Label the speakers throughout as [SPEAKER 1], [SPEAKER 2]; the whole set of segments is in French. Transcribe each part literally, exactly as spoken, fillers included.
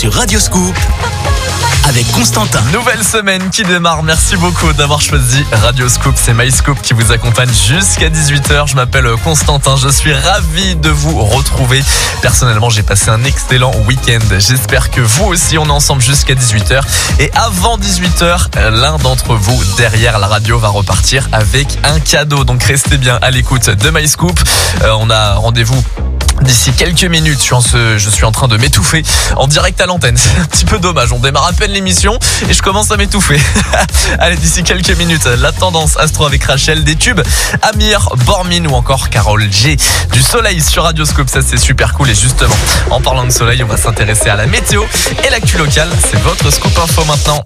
[SPEAKER 1] sur Radio Scoop avec Constantin.
[SPEAKER 2] Nouvelle semaine qui démarre. Merci beaucoup d'avoir choisi Radio Scoop. C'est MyScoop qui vous accompagne jusqu'à dix-huit heures. Je m'appelle Constantin. Je suis ravi de vous retrouver. Personnellement, j'ai passé un excellent week-end. J'espère que vous aussi, on est ensemble jusqu'à dix-huit heures. Et avant dix-huit heures, l'un d'entre vous derrière la radio va repartir avec un cadeau. Donc restez bien à l'écoute de MyScoop. Euh, on a rendez-vous d'ici quelques minutes. Je suis, en ce, je suis en train de m'étouffer en direct à l'antenne. C'est un petit peu dommage. On démarre à peine l'émission et je commence à m'étouffer. Allez, d'ici quelques minutes, la tendance astro avec Rachel, des tubes Amir, Bormin ou encore Carole G. Du soleil sur Radio Scoop, ça c'est super cool. Et justement, en parlant de soleil, on va s'intéresser à la météo et l'actu locale. C'est votre Scoop Info maintenant.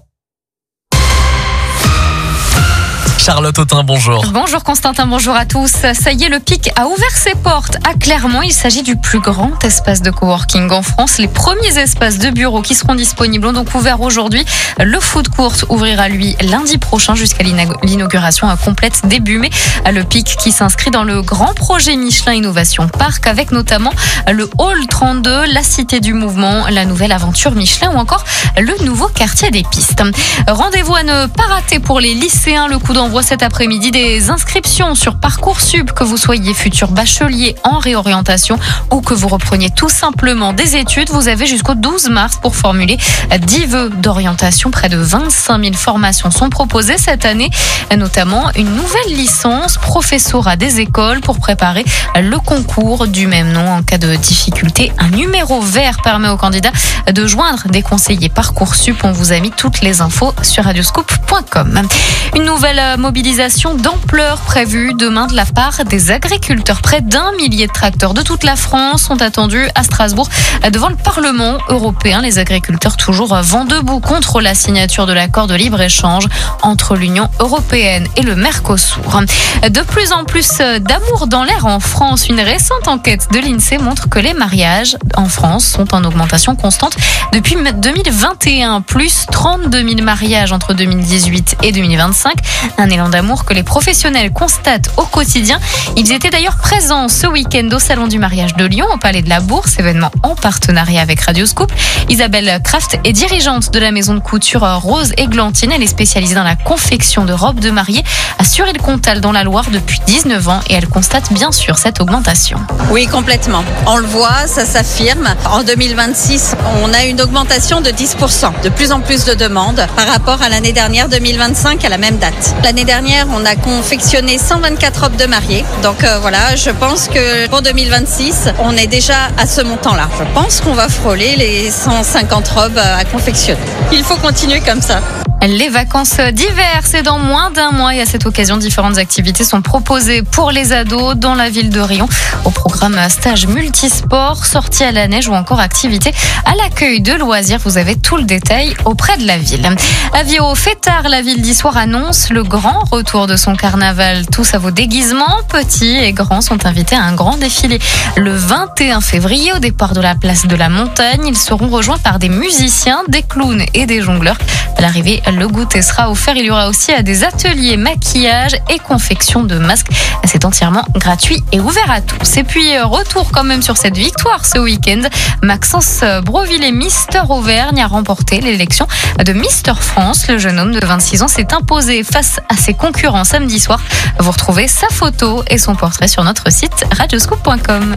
[SPEAKER 2] Charlotte Autain, bonjour.
[SPEAKER 3] Bonjour Constantin, bonjour à tous. Ça y est, le Pic a ouvert ses portes à Clermont. Il s'agit du plus grand espace de coworking en France. Les premiers espaces de bureaux qui seront disponibles ont donc ouvert aujourd'hui. Le food court ouvrira lui lundi prochain jusqu'à l'inauguration complète début mai. Le Pic qui s'inscrit dans le grand projet Michelin Innovation Park avec notamment le Hall trente-deux, la Cité du Mouvement, la nouvelle aventure Michelin ou encore le nouveau quartier des Pistes. Rendez-vous à ne pas rater pour les lycéens. Le coup d'envoi cet après-midi des inscriptions sur Parcoursup, que vous soyez futur bachelier en réorientation ou que vous repreniez tout simplement des études. Vous avez jusqu'au douze mars pour formuler dix vœux d'orientation. Près de vingt-cinq mille formations sont proposées cette année, notamment une nouvelle licence professorat des écoles pour préparer le concours du même nom. En cas de difficulté, un numéro vert permet aux candidats de joindre des conseillers Parcoursup. On vous a mis toutes les infos sur radioscoop point com. Une nouvelle mobilisation d'ampleur prévue demain de la part des agriculteurs. Près d'un millier de tracteurs de toute la France sont attendus à Strasbourg devant le Parlement européen. Les agriculteurs toujours vent debout contre la signature de l'accord de libre-échange entre l'Union européenne et le Mercosur. De plus en plus d'amour dans l'air en France. Une récente enquête de l'INSEE montre que les mariages en France sont en augmentation constante depuis deux mille vingt et un. Plus trente-deux mille mariages entre deux mille dix-huit et deux mille vingt-cinq. Un élan d'amour que les professionnels constatent au quotidien. Ils étaient d'ailleurs présents ce week-end au Salon du mariage de Lyon, au Palais de la Bourse, événement en partenariat avec Radio Scoop. Isabelle Kraft est dirigeante de la maison de couture Rose Églantine. Elle est spécialisée dans la confection de robes de mariée à Sur-Île-Comtal dans la Loire depuis dix-neuf ans et elle constate bien sûr cette augmentation.
[SPEAKER 4] Oui, complètement. On le voit, ça s'affirme. En deux mille vingt-six, on a une augmentation de dix pour cent. De plus en plus de demandes par rapport à l'année dernière deux mille vingt-cinq à la même date. L'année dernière, on a confectionné cent vingt-quatre robes de mariée. Donc euh, voilà, je pense que pour deux mille vingt-six, on est déjà à ce montant-là. Je pense qu'on va frôler les cent cinquante robes à confectionner. Il faut continuer comme ça.
[SPEAKER 3] Les vacances d'hiver, c'est dans moins d'un mois et à cette occasion, différentes activités sont proposées pour les ados dans la ville de Riom. Au programme stage multisport, sortie à la neige ou encore activités à l'accueil de loisirs. Vous avez tout le détail auprès de la ville. Avis au Fêtard, la ville d'Issoire annonce le grand retour de son carnaval. Tous à vos déguisements, petits et grands, sont invités à un grand défilé le vingt et un février au départ de la place de la Montagne. Ils seront rejoints par des musiciens, des clowns et des jongleurs. À l'arrivée, le goûter sera offert. Il y aura aussi des ateliers maquillage et confection de masques. C'est entièrement gratuit et ouvert à tous. Et puis, retour quand même sur cette victoire ce week-end. Maxence Brovillet, Mister Auvergne, a remporté l'élection de Mister France. Le jeune homme de vingt-six ans s'est imposé face à ses concurrents samedi soir. Vous retrouvez sa photo et son portrait sur notre site radioscoop point com.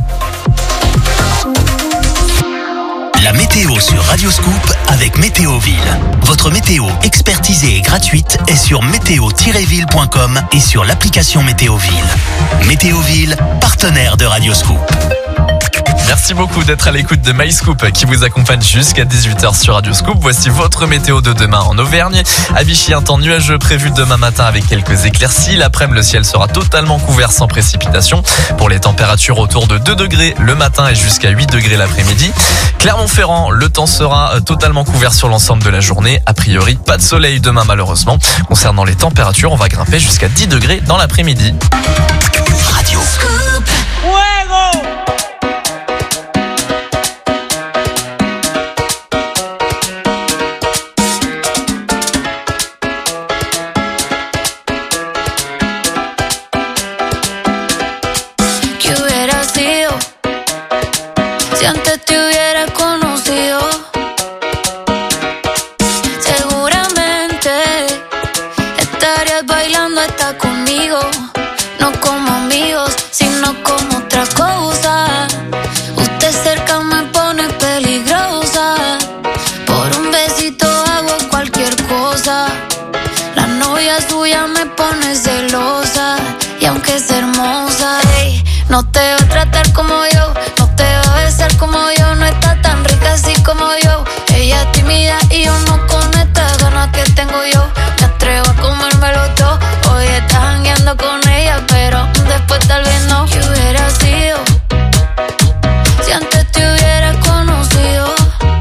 [SPEAKER 1] La météo sur Radio Scoop avec Météoville. Votre météo expertisée et gratuite est sur météo tiret ville point com et sur l'application Météoville. Météoville, partenaire de Radio Scoop.
[SPEAKER 2] Merci beaucoup d'être à l'écoute de MyScoop qui vous accompagne jusqu'à dix-huit heures sur Radio Scoop. Voici votre météo de demain en Auvergne. À Vichy, un temps nuageux prévu demain matin avec quelques éclaircies. L'après-midi, le ciel sera totalement couvert sans précipitation. Pour les températures autour de deux degrés le matin et jusqu'à huit degrés l'après-midi. Clermont-Ferrand, le temps sera totalement couvert sur l'ensemble de la journée. A priori, pas de soleil demain malheureusement. Concernant les températures, on va grimper jusqu'à dix degrés dans l'après-midi.
[SPEAKER 1] Radio Scoop.
[SPEAKER 5] Fuego.
[SPEAKER 6] Si antes te hubiera conocido,
[SPEAKER 5] bailando está conmigo, no como amigos, sino como otra cosa. Usted cerca me pone peligrosa, por un besito hago cualquier cosa. La novia suya me pone celosa, y aunque es hermosa, ey, no te va a tratar como yo, no te va a besar como yo, no está tan rica así como yo. Ella es tímida y yo no con estas ganas que tengo yo. Me atrevo a comérmelo todo, hoy estás jangueando con ella, pero después tal vez no. ¿Qué hubiera sido si antes te hubiera conocido?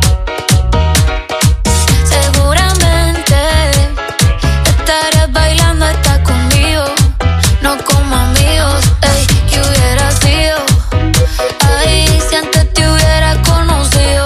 [SPEAKER 5] Seguramente estarías bailando hasta conmigo, no como amigos, ey. ¿Qué hubiera sido? Ay, si antes te hubiera conocido.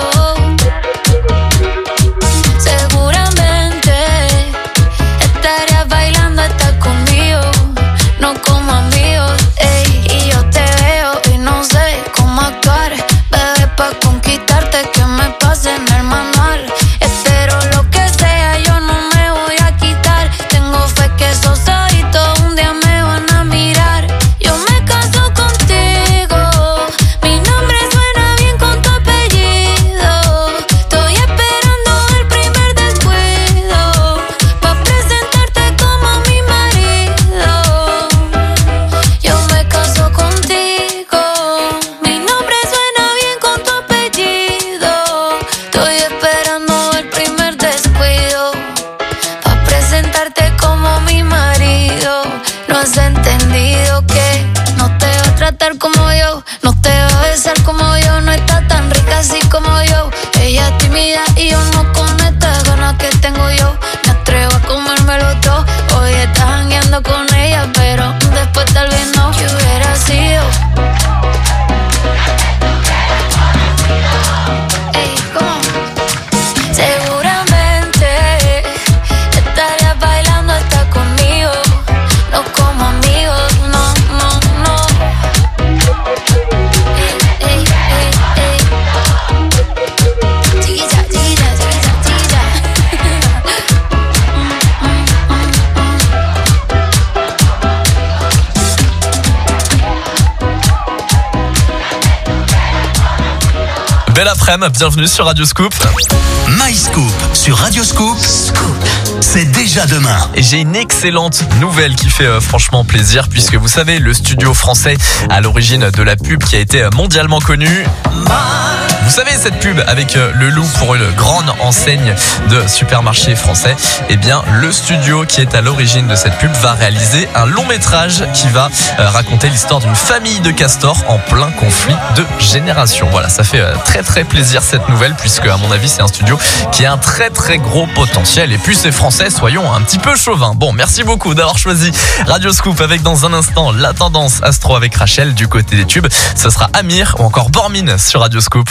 [SPEAKER 5] Seguramente estarías bailando hasta conmigo, no como amigos, ey. Y yo te veo y no sé cómo actuar, bebé, pa' conquistarte que me pase en el manual. Espero lo que sea, yo no me voy a quitar. Tengo fe que esos ojitos un día me van a mirar. Yo me caso contigo, mi nombre suena bien con tu apellido. Estoy esperando el primer descuido, pa' presentarte como mi marido. Yo me caso contigo, mi nombre suena bien con tu apellido. Estoy esperando el primer descuido, pa' presentarte como mi marido. No has entendido que no te va a tratar como yo, no te va a besar como yo, no está tan rica así como yo. Ella es tímida y yo no con estas ganas que tengo yo. Me atrevo a comérmelo todo, hoy estás jangueando con ella, pero después tal vez no. ¿Qué hubiera sido? Ey, ¿cómo? Seguramente estarías bailando hasta conmigo, no como amigos, no, no, no. Ey, ey, ey, ey. Chiquilla, chiquilla, chiquilla, chiquilla. Mm, mm, mm, mm.
[SPEAKER 2] Belle après-midi, bienvenue sur Radio Scoop.
[SPEAKER 1] MyScoop sur Radio Scoop. C'est déjà demain.
[SPEAKER 2] Et j'ai une excellente nouvelle qui fait euh, franchement plaisir, puisque vous savez, le studio français à l'origine de la pub qui a été mondialement connue. Vous savez, cette pub avec euh, le loup pour une grande enseigne de supermarché français. Eh bien, le studio qui est à l'origine de cette pub va réaliser un long métrage qui va euh, raconter l'histoire d'une famille de castors en plein conflit de génération. Voilà, ça fait euh, très très plaisir cette nouvelle, puisque à mon avis, c'est un studio qui a un très très gros potentiel. Et puis c'est français, soyons un petit peu chauvins. Bon, merci beaucoup d'avoir choisi Radio Scoop avec dans un instant la tendance astro avec Rachel. Du côté des tubes, ce sera Amir ou encore Bormine sur Radio Scoop.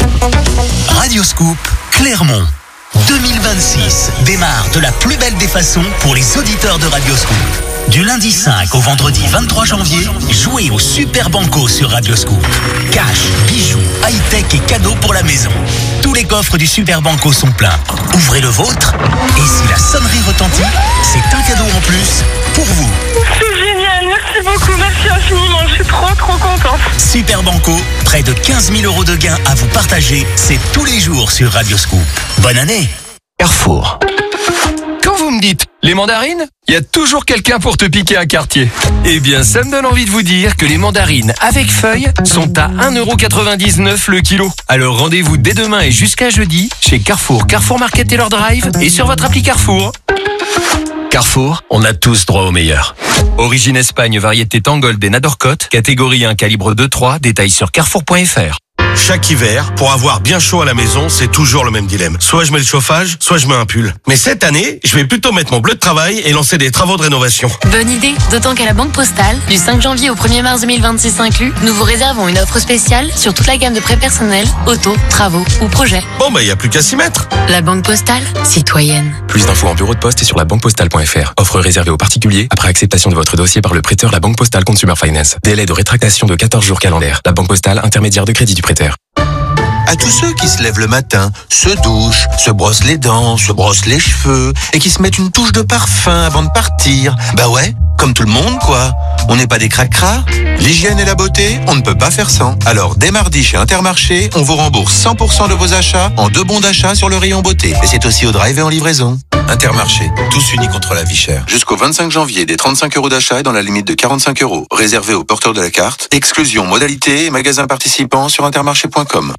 [SPEAKER 1] Radio Scoop, Clermont. deux mille vingt-six démarre de la plus belle des façons pour les auditeurs de Radio Scoop. Du lundi cinq au vendredi vingt-trois janvier, jouez au Super Banco sur Radio Scoop. Cash, bijoux, high-tech et cadeaux pour la maison. Tous les coffres du Super Banco sont pleins. Ouvrez le vôtre et si la sonnerie retentit, c'est un cadeau en plus pour vous.
[SPEAKER 6] C'est génial, merci beaucoup, merci infiniment, je suis trop trop contente.
[SPEAKER 1] Super Banco, près de quinze mille euros de gains à vous partager, c'est tous les jours sur Radio Scoop. Bonne année. Carrefour.
[SPEAKER 7] Quand vous me dites les mandarines, il y a toujours quelqu'un pour te piquer un quartier. Eh bien, ça me donne envie de vous dire que les mandarines avec feuilles sont à un euro quatre-vingt-dix-neuf le kilo. Alors rendez-vous dès demain et jusqu'à jeudi chez Carrefour, Carrefour Market Taylor Drive et sur votre appli Carrefour. Carrefour, on a tous droit au meilleur. Origine Espagne, variété Tangold et Nadorcote, catégorie un, calibre deux trois, détails sur carrefour point f r.
[SPEAKER 8] Chaque hiver, pour avoir bien chaud à la maison, c'est toujours le même dilemme. Soit je mets le chauffage, soit je mets un pull. Mais cette année, je vais plutôt mettre mon bleu de travail et lancer des travaux de rénovation.
[SPEAKER 9] Bonne idée, d'autant qu'à la Banque Postale, du cinq janvier au premier mars deux mille vingt-six inclus, nous vous réservons une offre spéciale sur toute la gamme de prêts personnels, auto, travaux ou projets.
[SPEAKER 8] Bon bah, y a plus qu'à s'y mettre.
[SPEAKER 9] La Banque Postale, citoyenne.
[SPEAKER 7] Plus d'infos en bureau de poste et sur la banque postale point f r. Offre réservée aux particuliers après acceptation de votre dossier par le prêteur La Banque Postale Consumer Finance. Délai de rétractation de quatorze jours calendaires. La Banque Postale, intermédiaire de crédit du prêteur.
[SPEAKER 10] À tous ceux qui se lèvent le matin, se douchent, se brossent les dents, se brossent les cheveux et qui se mettent une touche de parfum avant de partir. Bah ouais, comme tout le monde quoi. On n'est pas des cracras. L'hygiène et la beauté, on ne peut pas faire sans. Alors dès mardi chez Intermarché, on vous rembourse cent pour cent de vos achats en deux bons d'achat sur le rayon beauté. Et c'est aussi au drive et en livraison. Intermarché, tous unis contre la vie chère. Jusqu'au vingt-cinq janvier, des trente-cinq euros d'achat et dans la limite de quarante-cinq euros. Réservé aux porteurs de la carte. Exclusion, modalité et magasins participants sur intermarché point com.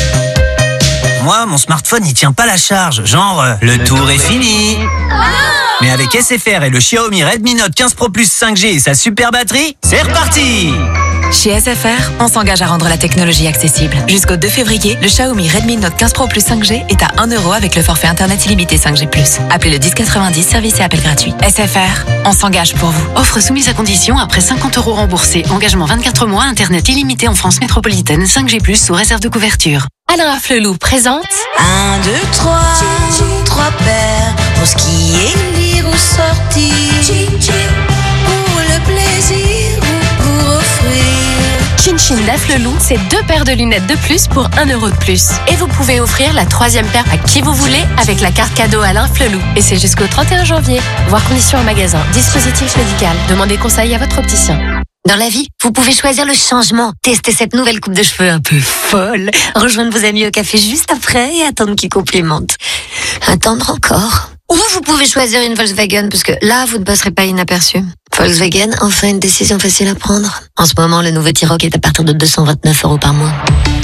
[SPEAKER 11] Moi, mon smartphone, il tient pas la charge. Genre, euh, le tour est fini. Mais avec S F R et le Xiaomi Redmi Note quinze Pro Plus cinq G et sa super batterie, c'est reparti!
[SPEAKER 12] Chez S F R, on s'engage à rendre la technologie accessible. Jusqu'au deux février, le Xiaomi Redmi Note quinze Pro Plus cinq G est à un euro avec le forfait internet illimité cinq G plus. Appelez le dix quatre-vingt-dix, service et appel gratuit. S F R, on s'engage pour vous.
[SPEAKER 9] Offre soumise à condition après cinquante euros remboursés. Engagement vingt-quatre mois, internet illimité en France métropolitaine, cinq G plus sous réserve de couverture.
[SPEAKER 12] Alain Afflelou présente
[SPEAKER 13] Un, deux, trois, trois paires pour skier, lire ou sortir, pour le plaisir ou pour offrir.
[SPEAKER 12] Chin Chin d'Afflelou, c'est deux paires de lunettes de plus pour un euro de plus. Et vous pouvez offrir la troisième paire à qui vous voulez avec la carte cadeau Alain Afflelou. Et c'est jusqu'au trente et un janvier. Voir conditions en magasin. Dispositif médical. Demandez conseil à votre opticien.
[SPEAKER 14] Dans la vie, vous pouvez choisir le changement. Testez cette nouvelle coupe de cheveux un peu folle. Rejoindre vos amis au café juste après et attendre qu'ils complimentent. Attendre encore. Ou vous pouvez choisir une Volkswagen parce que là, vous ne passerez pas inaperçu. Volkswagen, enfin une décision facile à prendre. En ce moment, le nouveau T-Roc est à partir de deux cent vingt-neuf euros par mois.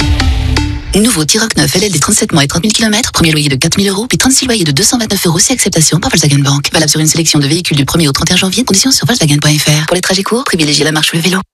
[SPEAKER 15] Nouveau T-Roc neuf L L D trente-sept mois et trente mille kilomètres, premier loyer de quatre mille euros, puis trente-six loyers de deux cent vingt-neuf euros, c'est acceptation par Volkswagen Bank. Valable sur une sélection de véhicules du premier au trente et un janvier, conditions sur Volkswagen point F R. Pour les trajets courts, privilégiez la marche ou le vélo.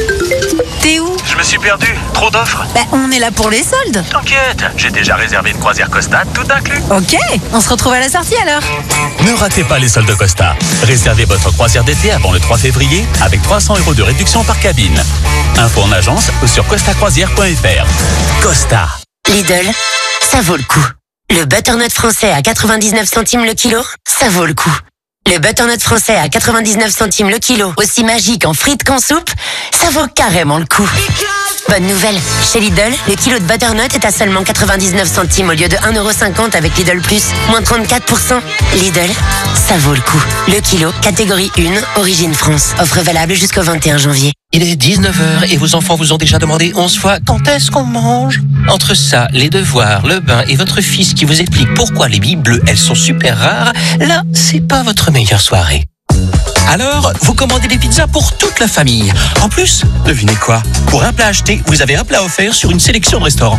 [SPEAKER 16] T'es où? Je me suis perdu, trop d'offres.
[SPEAKER 13] Bah, on est là pour les soldes.
[SPEAKER 16] T'inquiète, j'ai déjà réservé une croisière Costa, tout inclus.
[SPEAKER 13] Ok, on se retrouve à la sortie alors.
[SPEAKER 17] Ne ratez pas les soldes Costa. Réservez votre croisière d'été avant le trois février avec trois cents euros de réduction par cabine. Info en agence ou sur costa croisière point F R. Costa.
[SPEAKER 14] Lidl, ça vaut le coup. Le butternut français à quatre-vingt-dix-neuf centimes le kilo, ça vaut le coup. Le butternut français à quatre-vingt-dix-neuf centimes le kilo, aussi magique en frites qu'en soupe, ça vaut carrément le coup. Bonne nouvelle, chez Lidl, le kilo de butternut est à seulement quatre-vingt-dix-neuf centimes au lieu de un euro cinquante avec Lidl Plus, moins trente-quatre pour cent. Lidl, ça vaut le coup. Le kilo, catégorie un, origine France. Offre valable jusqu'au vingt et un janvier.
[SPEAKER 18] Il est dix-neuf heures et vos enfants vous ont déjà demandé onze fois quand est-ce qu'on mange. Entre ça, les devoirs, le bain et votre fils qui vous explique pourquoi les billes bleues, elles sont super rares, là, c'est pas votre meilleure soirée. Alors, vous commandez des pizzas pour toute la famille. En plus, devinez quoi? Pour un plat acheté, vous avez un plat offert sur une sélection de restaurants.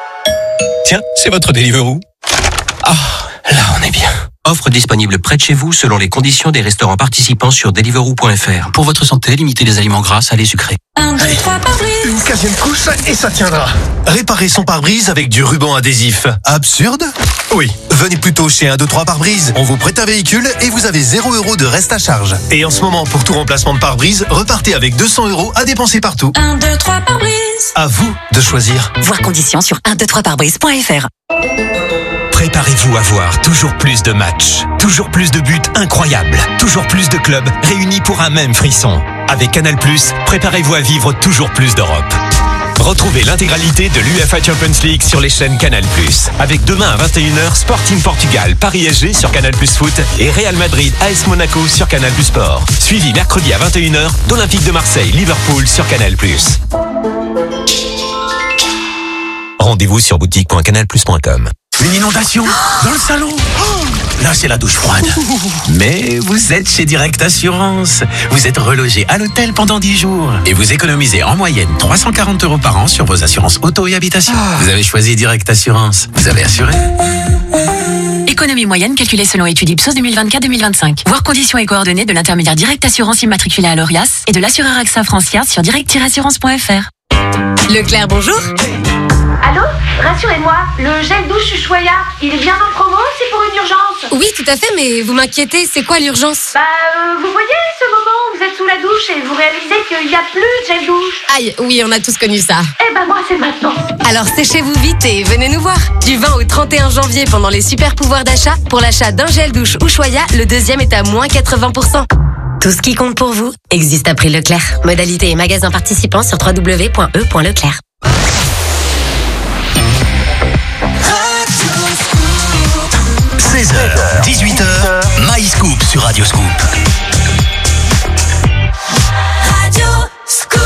[SPEAKER 18] Tiens, c'est votre Deliveroo. Ah, là on est bien. Offre disponible près de chez vous selon les conditions des restaurants participants sur deliveroo point F R. Pour votre santé, limitez les aliments gras, salés, sucrés.
[SPEAKER 13] Un, deux, trois, pare-brise.
[SPEAKER 19] Une quinzième couche et ça tiendra. Réparer son pare-brise avec du ruban adhésif. Absurde? Oui. Venez plutôt chez un, deux, trois pare-brise. On vous prête un véhicule et vous avez zéro euro de reste à charge. Et en ce moment, pour tout remplacement de pare-brise, repartez avec deux cents euros à dépenser partout.
[SPEAKER 13] Un, deux, trois, pare-brise.
[SPEAKER 19] À vous de choisir.
[SPEAKER 12] Voir conditions sur un deux trois pare-brise point F R.
[SPEAKER 20] Préparez-vous à voir toujours plus de matchs, toujours plus de buts incroyables, toujours plus de clubs réunis pour un même frisson. Avec Canal plus, préparez-vous à vivre toujours plus d'Europe. Retrouvez l'intégralité de l'U E F A Champions League sur les chaînes Canal plus. Avec demain à vingt et une heures, Sporting Portugal, Paris S G sur Canal plus Foot et Real Madrid A S Monaco sur Canal plus Sport. Suivi mercredi à vingt et une heures d'Olympique de Marseille, Liverpool sur Canal plus. Rendez-vous sur boutique point canal plus point com.
[SPEAKER 21] Une inondation dans le salon. Oh, là, c'est la douche froide. Mais vous êtes chez Direct Assurance. Vous êtes relogé à l'hôtel pendant dix jours. Et vous économisez en moyenne trois cent quarante euros par an sur vos assurances auto et habitation. Ah. Vous avez choisi Direct Assurance. Vous avez assuré.
[SPEAKER 9] Économie moyenne calculée selon étude Ipsos deux mille vingt-quatre deux mille vingt-cinq. Voir conditions et coordonnées de l'intermédiaire Direct Assurance immatriculé à l'Orias et de l'assureur AXA France Yard sur direct tiret assurance point F R.
[SPEAKER 12] Leclerc, bonjour.
[SPEAKER 22] Allô? Rassurez-moi, le gel douche Ushuaïa, il est bien en promo, c'est pour une urgence?
[SPEAKER 23] Oui, tout à fait, mais vous m'inquiétez, c'est quoi l'urgence?
[SPEAKER 22] Bah, euh, vous voyez ce moment où vous êtes sous la douche et vous réalisez qu'il n'y a plus de gel douche?
[SPEAKER 23] Aïe, oui, on a tous connu ça.
[SPEAKER 22] Eh ben moi, c'est maintenant.
[SPEAKER 23] Alors séchez-vous vite et venez nous voir. Du vingt au trente et un janvier, pendant les super pouvoirs d'achat, pour l'achat d'un gel douche Ushuaïa, le deuxième est à moins quatre-vingts pour cent.
[SPEAKER 14] Tout ce qui compte pour vous existe à prix Leclerc. Modalité et magasin participants sur w w w point e point leclerc.
[SPEAKER 1] seize heures, dix-huit heures, MyScoop sur Radio Scoop.
[SPEAKER 13] Radio Scoop.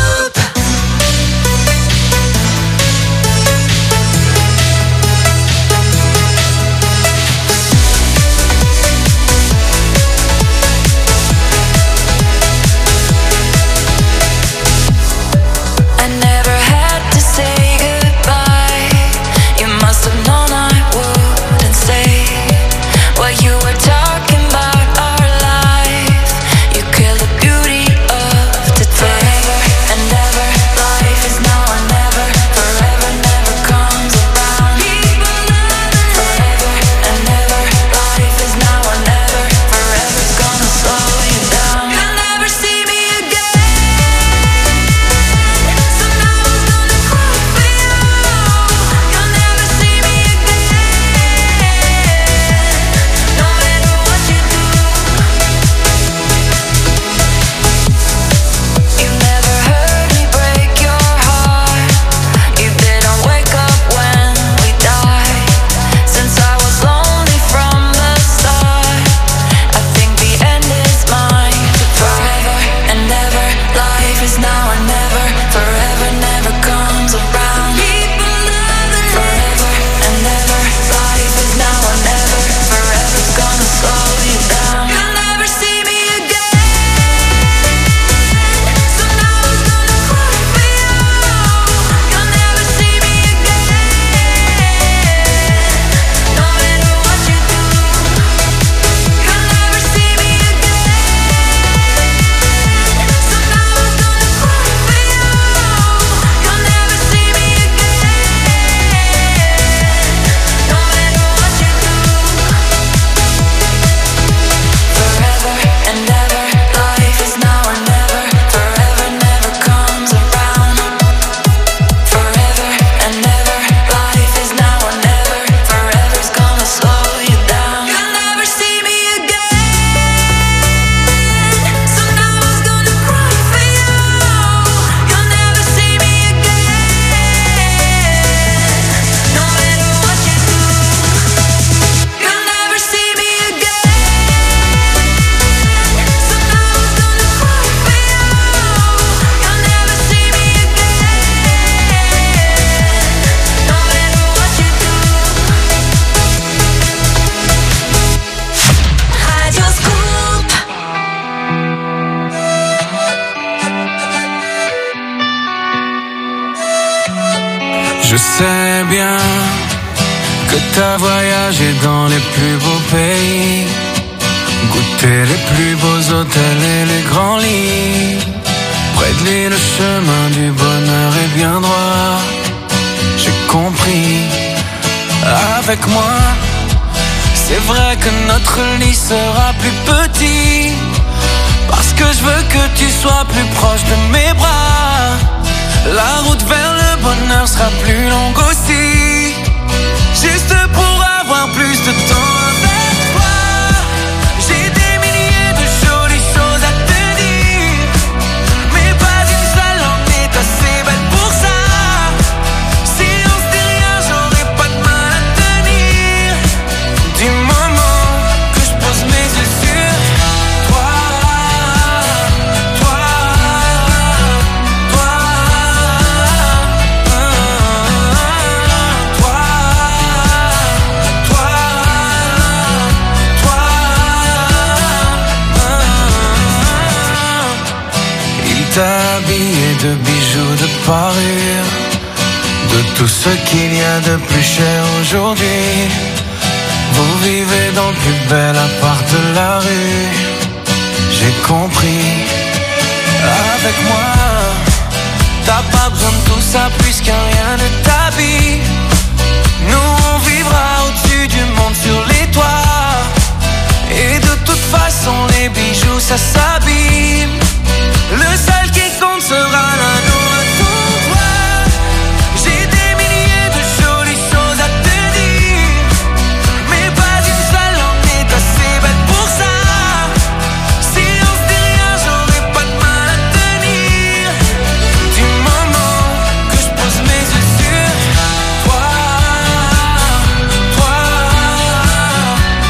[SPEAKER 3] Je sais bien que t'as voyagé dans les plus beaux pays, goûté les plus beaux hôtels et les grands lits. Près de lui le chemin du bonheur est bien droit. J'ai compris, avec moi, c'est vrai que notre lit sera plus petit, parce que je veux que tu sois plus proche de mes bras. La route vers le bonheur sera plus longue aussi, juste pour avoir plus de temps avec toi. J'ai des milliers de jolies choses à te dire, mais pas une seule en est assez belle pour ça. Si on se dit rien, j'aurais pas de mal à tenir. Du moment que je pose mes yeux sur toi, toi, toi, habillé de bijoux, de parures, de tout ce qu'il y a de plus cher aujourd'hui. Vous vivez dans le plus bel appart de la rue. J'ai compris, avec moi, t'as pas besoin de tout ça puisque rien ne t'habille. Nous on vivra au-dessus du monde sur les toits, et de toute façon les bijoux ça s'abîme. Le seul qui compte sera l'anneau à ton doigt. J'ai des milliers de jolies choses à te dire, mais pas une seule en est assez belle pour ça. Si on se dit rien, j'aurais pas de mal à tenir. Du moment que je pose mes yeux sur toi, toi, toi,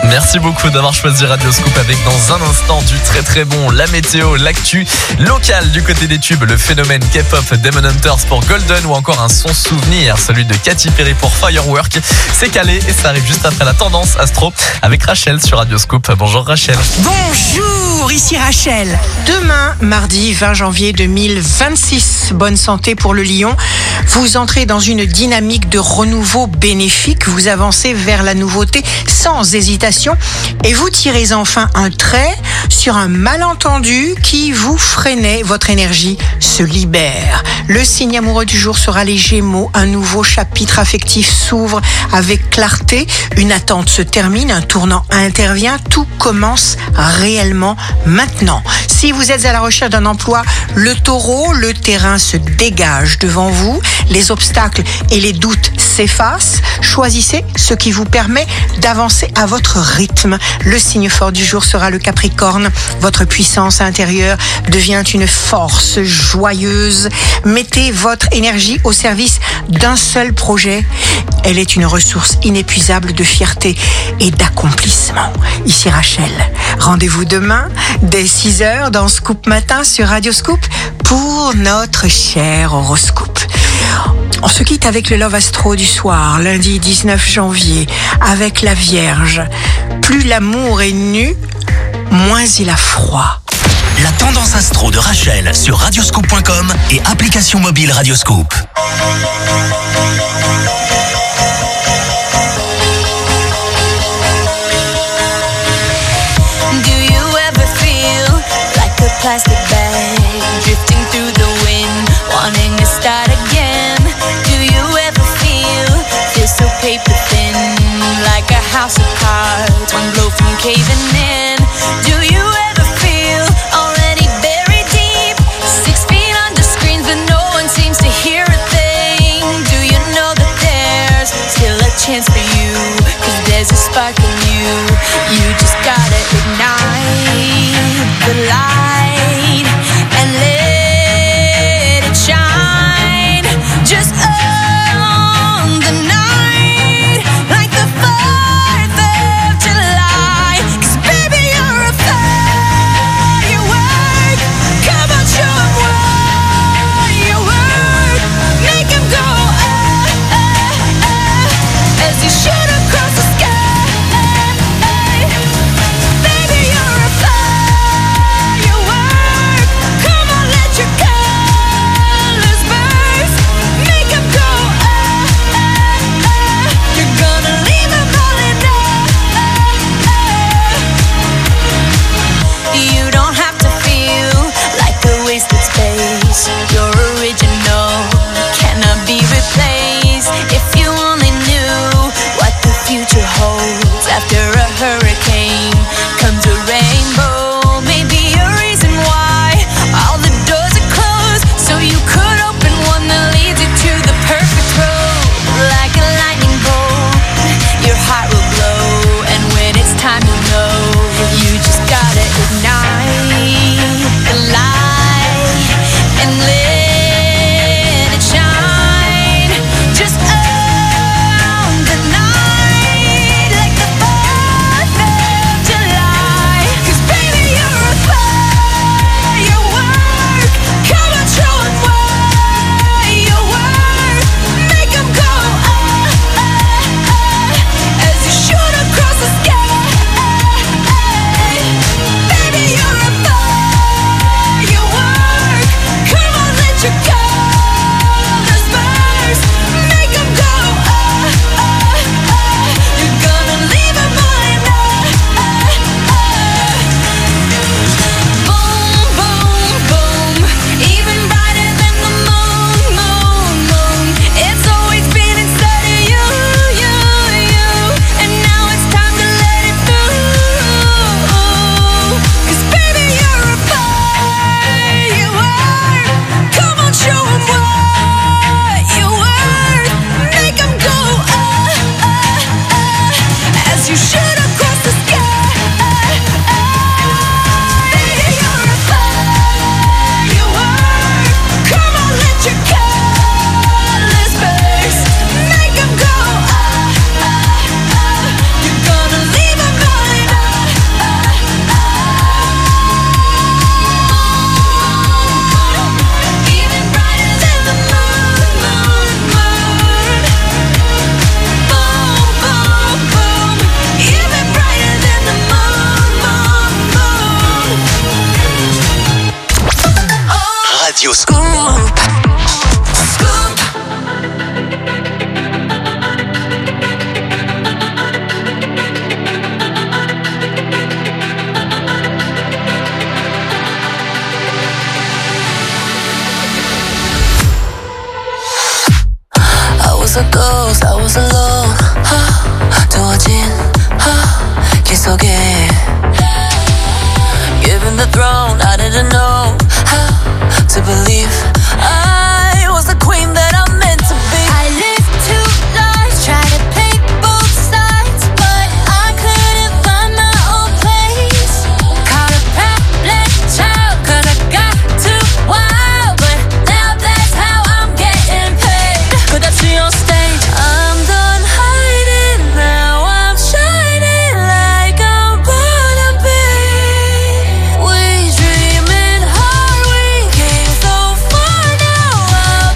[SPEAKER 2] Merci beaucoup d'avoir choisi Radio Scoop avec dans un instant du très très bon, la météo, l'actu locale du côté des tubes, le phénomène K-pop, Demon Hunters pour Golden ou encore un son souvenir, celui de Katy Perry pour Firework. C'est calé et ça arrive juste après la tendance astro avec Rachel sur Radio Scoop. Bonjour Rachel.
[SPEAKER 4] Bonjour, ici Rachel. Demain, mardi vingt janvier deux mille vingt-six, bonne santé pour le lion. Vous entrez dans une dynamique de renouveau bénéfique, vous avancez vers la nouveauté sans hésitation et vous tirez enfin un trait sur un malentendu qui vous freinait. Votre énergie se libère. Le signe amoureux du jour sera les Gémeaux. Un nouveau chapitre affectif s'ouvre avec clarté. Une attente se termine, un tournant intervient. Tout commence réellement maintenant. Si vous êtes à la recherche d'un emploi, le Taureau, le terrain se dégage devant vous. Les obstacles et les doutes s'effacent. Choisissez ce qui vous permet d'avancer à votre rythme. Le signe fort du jour sera le Capricorne. Votre puissance intérieure devient une force joyeuse. Mettez votre énergie au service d'un seul projet. Elle est une ressource inépuisable de fierté et d'accomplissement. Ici Rachel. Rendez-vous demain dès six heures dans Scoop Matin sur Radio Scoop pour notre cher horoscope. On se quitte avec le Love Astro du soir, lundi dix-neuf janvier, avec la Vierge. Plus l'amour est nu, moins il a froid.
[SPEAKER 1] La tendance astro de Rachel sur radioscoop point com et application mobile Radioscoop.
[SPEAKER 13] Do you ever feel like a plastic bag drifting through the wind, wanting to start again? Do you ever feel feel so paper thin, like a house of cards, one blow from caving in? Do you ever feel already buried deep, six feet under screens but no one seems to hear a thing? Do you know that there's still a chance for you, 'cause there's a spark in you, you just gotta ignite the light and let it shine. Just own the night like the fourth of July, 'cause baby you're a firework. Come on, show 'em what you work. Make 'em go oh, oh, oh, as you shoot across the sky. 싸워서 두어진 길 속에 Given the throne, I didn't know how to believe I was the queen that I'm meant to be. I lived two lives, tried to play both sides, but I couldn't find my own place. Caught a problem child, cause I got too wild, but now that's how I'm getting paid. Could I see on stage? I'm done hiding, now I'm shining like I'm born to be. We dreaming hard, we came so far, now I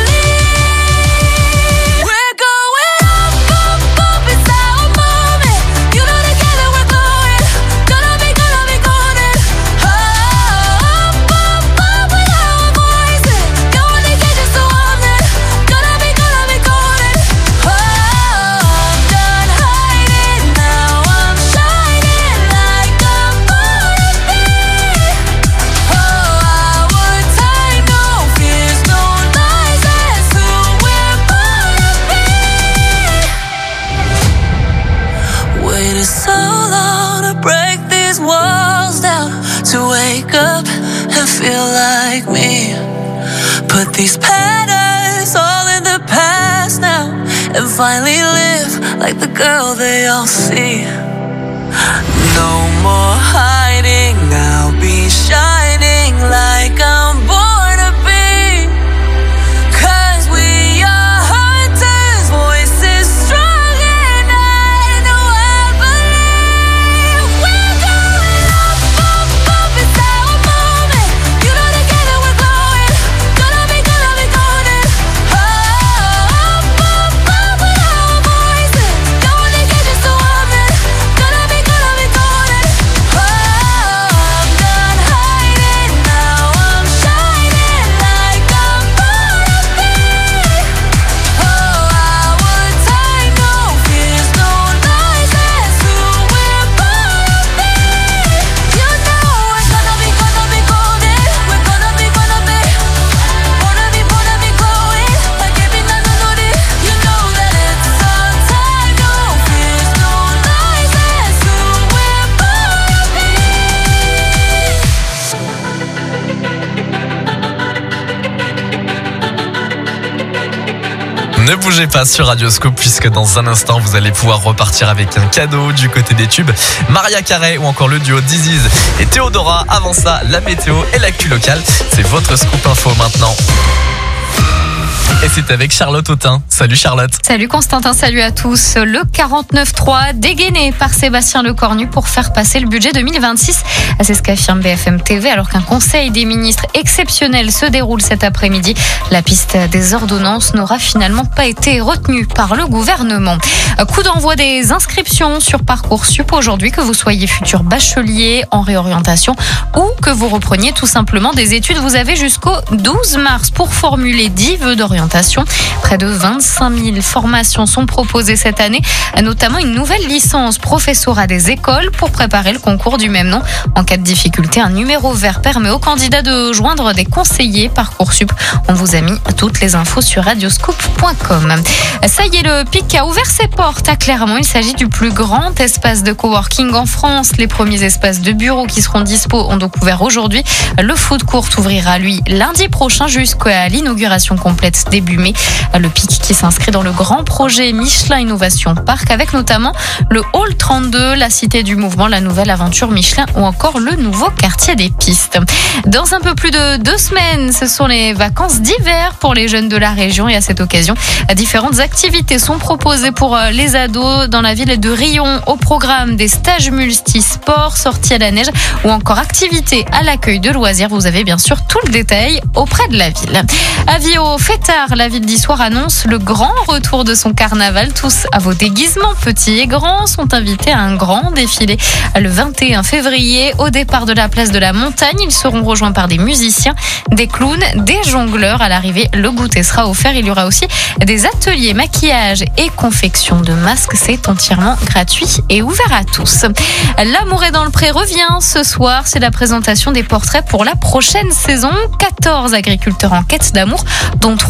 [SPEAKER 13] believe. We're going up, up, up, it's our moment. You know together we're glowing. Gonna be, gonna be golden. Up, up, up with our voices. Going to get you so I'm there. Gonna be, gonna be golden. Oh, I'm done hiding, now I'm shining like I'm born to be. Oh, our time, no fears, no lies, that's who we're born to be. Waited so long to break these walls down, to wake up and feel like me. Put these patterns all in the past now, and finally live like the girl they all see. No more hiding, I'll be shining like I'm born to be. Cause we are hunters, voices strong and I know I believe. We're going up, up, up, it's our moment. You know together we're glowing. Gonna be, gonna be golden. Oh, up, up, up with our voices. Going to get you so I'm there. Gonna be, gonna be golden. Oh, I'm done hiding, now I'm shining like I'm born to be. Oh, our time, no fears, no lies, that's who we're born to be. You know we're gonna be, gonna be golden. We're gonna be, gonna be, gonna be, gonna be glowing like every night on the day. You know that it's our time, no fears, no lies, that's who we're born to be.
[SPEAKER 2] Ne bougez pas sur Radioscope puisque dans un instant vous allez pouvoir repartir avec un cadeau du côté des tubes. Maria Carey ou encore le duo Diziz et Théodora. Avant ça, la météo et l'actu locale. C'est votre scoop info maintenant. Et c'est avec Charlotte Autain. Salut Charlotte.
[SPEAKER 5] Salut Constantin, salut à tous. Le quarante-neuf trois dégainé par Sébastien Lecornu pour faire passer le budget deux mille vingt-six. C'est ce qu'affirme B F M T V alors qu'un conseil des ministres exceptionnel se déroule cet après-midi. La piste des ordonnances n'aura finalement pas été retenue par le gouvernement. Coup d'envoi des inscriptions sur Parcoursup aujourd'hui, que vous soyez futur bachelier en réorientation ou que vous repreniez tout simplement des études. Vous avez jusqu'au douze mars pour formuler dix vœux d'orientation. Près de vingt-cinq mille formations sont proposées cette année, notamment une nouvelle licence professorat des écoles pour préparer le concours du même nom. En cas de difficulté, un numéro vert permet aux candidats de joindre des conseillers Parcoursup. On vous a mis toutes les infos sur radioscoop point com. Ça y est, le Pic a ouvert ses portes à Clermont. Il s'agit du plus grand espace de coworking en France. Les premiers espaces de bureaux qui seront dispo ont donc ouvert aujourd'hui. Le food court ouvrira, lui, lundi prochain jusqu'à l'inauguration complète début mai. Le Pic qui s'inscrit dans le grand projet Michelin Innovation Park avec notamment le Hall trente-deux, la cité du mouvement, la nouvelle aventure Michelin ou encore le nouveau quartier des pistes. Dans un peu plus de deux semaines, ce sont les vacances d'hiver pour les jeunes de la région et à cette occasion, différentes activités sont proposées pour les ados dans la ville de Riom. Au programme des stages multisports, sorties à la neige ou encore activités à l'accueil de loisirs. Vous avez bien sûr tout le détail auprès de la ville. Avis aux fêtards, la ville d'Issoire annonce le grand retour de son carnaval. Tous à vos déguisements, petits et grands, sont invités à un grand défilé le vingt et un février au départ de la place de la Montagne. Ils seront rejoints par des musiciens, des clowns, des jongleurs. À l'arrivée, le goûter sera offert. Il y aura aussi des ateliers maquillage et confection de masques. C'est entièrement gratuit et ouvert à tous. L'amour est dans le pré revient ce soir. C'est la présentation des portraits pour la prochaine saison. quatorze agriculteurs en quête d'amour, dont trois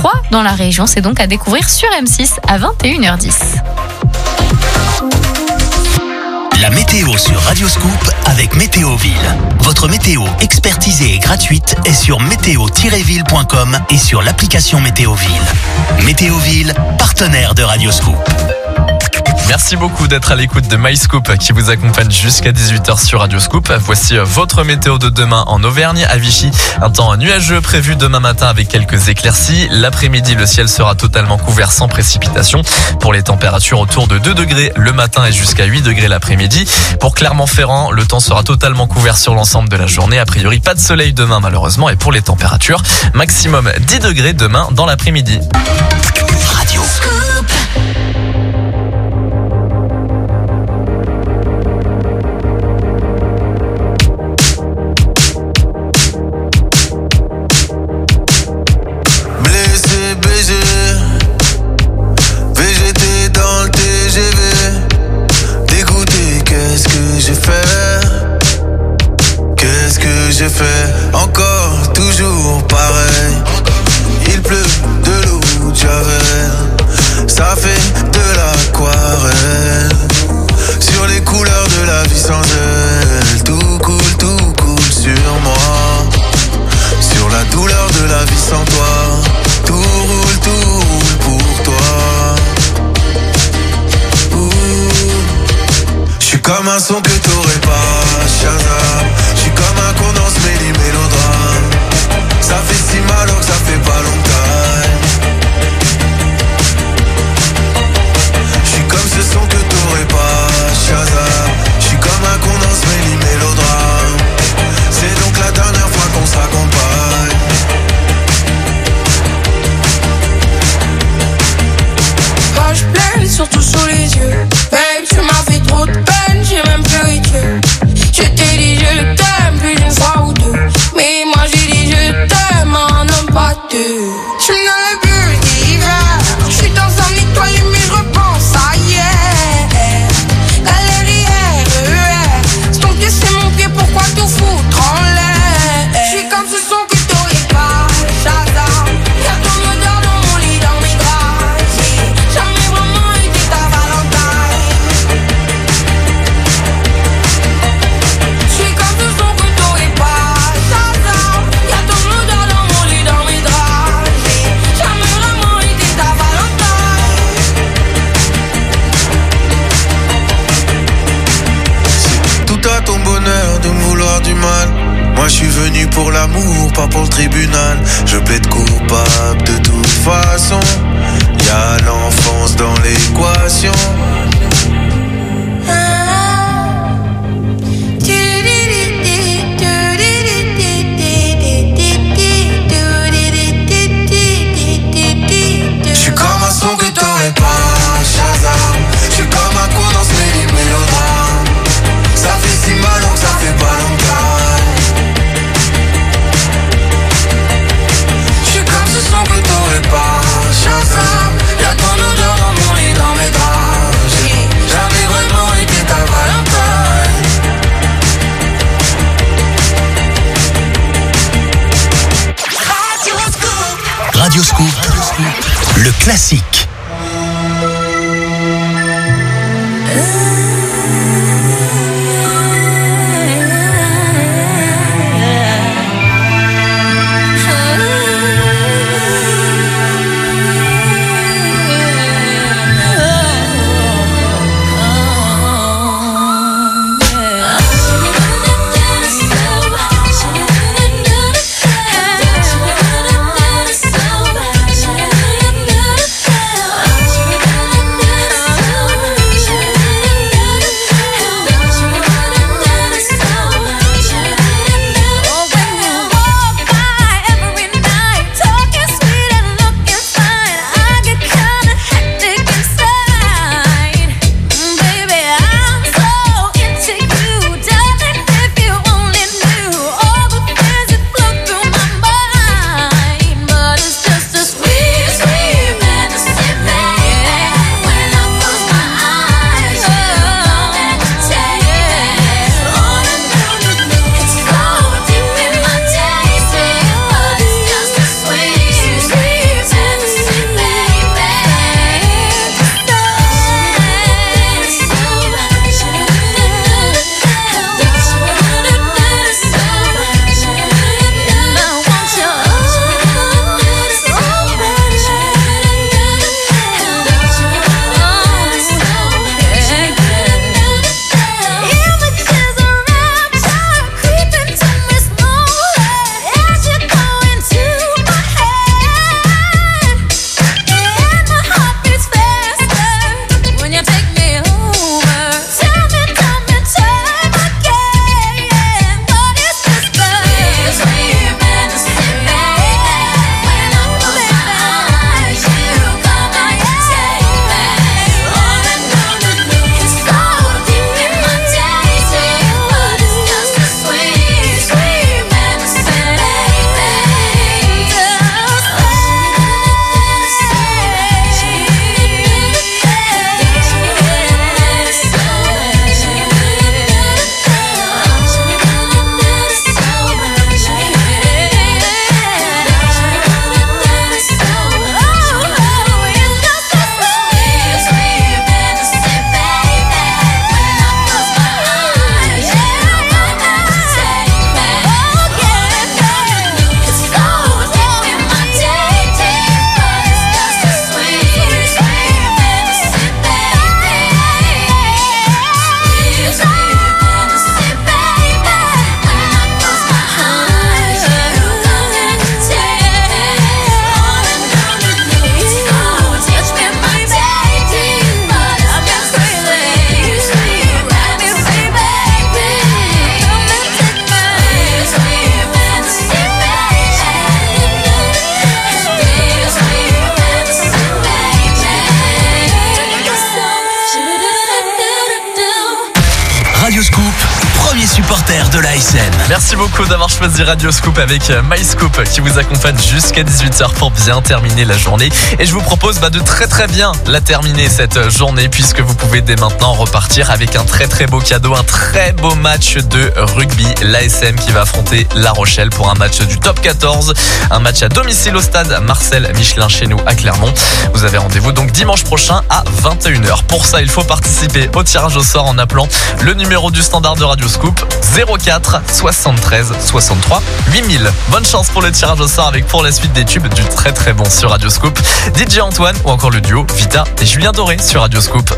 [SPEAKER 5] trois dans la région. C'est donc à découvrir sur M six à vingt et une heures dix.
[SPEAKER 1] La météo sur Radioscoop avec Météoville. Votre météo expertisée et gratuite est sur météo tiret ville point com et sur l'application Météoville. Météoville, partenaire de Radioscoop.
[SPEAKER 2] Merci beaucoup d'être à l'écoute de MyScoop qui vous accompagne jusqu'à dix-huit heures sur Radioscoop. Voici votre météo de demain en Auvergne, à Vichy. Un temps nuageux prévu demain matin avec quelques éclaircies. L'après-midi, le ciel sera totalement couvert sans précipitation. Pour les températures, autour de deux degrés le matin et jusqu'à huit degrés l'après-midi. Pour Clermont-Ferrand, le temps sera totalement couvert sur l'ensemble de la journée. A priori, pas de soleil demain malheureusement. Et pour les températures, maximum dix degrés demain dans l'après-midi.
[SPEAKER 1] Radioscoop.
[SPEAKER 3] J'ai fait encore toujours pareil. Il pleut de l'eau de javel, ça fait de l'aquarelle. Sur les couleurs de la vie sans elle, tout coule, tout coule sur moi. Sur la douleur de la vie sans toi, tout roule, tout roule pour toi. J'suis comme un son que t'aurais pas, Shazam. J'suis comme un condensé mêlé mélodrame. Ça fait si mal que ça fait pas longtemps. J'suis comme ce son que t'aurais pas, Shazam. J'suis comme un condensé mêlé mélodrame. C'est donc la dernière fois qu'on s'accompagne.
[SPEAKER 6] Quand j'plaide, surtout sous les yeux. Babe, tu m'as fait trop de peine, j'ai même pleuré Dieu. Je t'ai dit je t'aime plus d'une fois ou deux. Mais moi j'ai dit je t'aime un homme pas deux. J'suis dans le bulle d'hiver, j'suis dans un étoilé mais j'repense à hier. Galérière, E R, c'est ton pied c'est mon pied, pourquoi tout foutre en l'air? J'suis comme ce son que t'aurais pas, Shazam. Y'a ton odeur dans mon lit, dans mes draps. J'ai jamais vraiment été ta Valentine. J'suis comme ce son que t'aurais pas, Shazam. Y'a ton odeur dans mon lit, dans mes draps. J'ai jamais vraiment été ta Valentine.
[SPEAKER 3] Tout à ton bonheur de me vouloir du mal. Moi je suis venu pour l'amour, pas pour le tribunal. Je plaide coupable de toute façon. Y'a l'enfance dans l'équation. J'suis comme un son que t'aurais pas, Shazam. J'suis comme un condensé mêlé mélodrame. Ça fait si mal que ça fait pas longtemps. J'suis comme ce son que t'aurais pas, Shazam. Y'a ton odeur dans mon lit, dans mes draps. J'ai jamais vraiment été ta Valentine.
[SPEAKER 1] Radioscoop, le classique. de l'A S M.
[SPEAKER 2] Merci beaucoup d'avoir choisi Radio Scoop avec MyScoop qui vous accompagne jusqu'à dix-huit heures pour bien terminer la journée. Et je vous propose bah, de très très bien la terminer cette journée puisque vous pouvez dès maintenant repartir avec un très très beau cadeau, un très beau match de rugby. L'A S M qui va affronter La Rochelle pour un match du top quatorze. Un match à domicile au stade Marcel Michelin chez nous à Clermont. Vous avez rendez-vous donc dimanche prochain à vingt et une heures. Pour ça, il faut participer au tirage au sort en appelant le numéro du standard de Radio Scoop zéro quatre soixante-treize soixante-trois huit mille. Bonne chance pour le tirage au sort avec pour la suite des tubes du très très bon sur Radio Scoop. D J Antoine ou encore le duo Vita et Julien Doré sur Radio Scoop.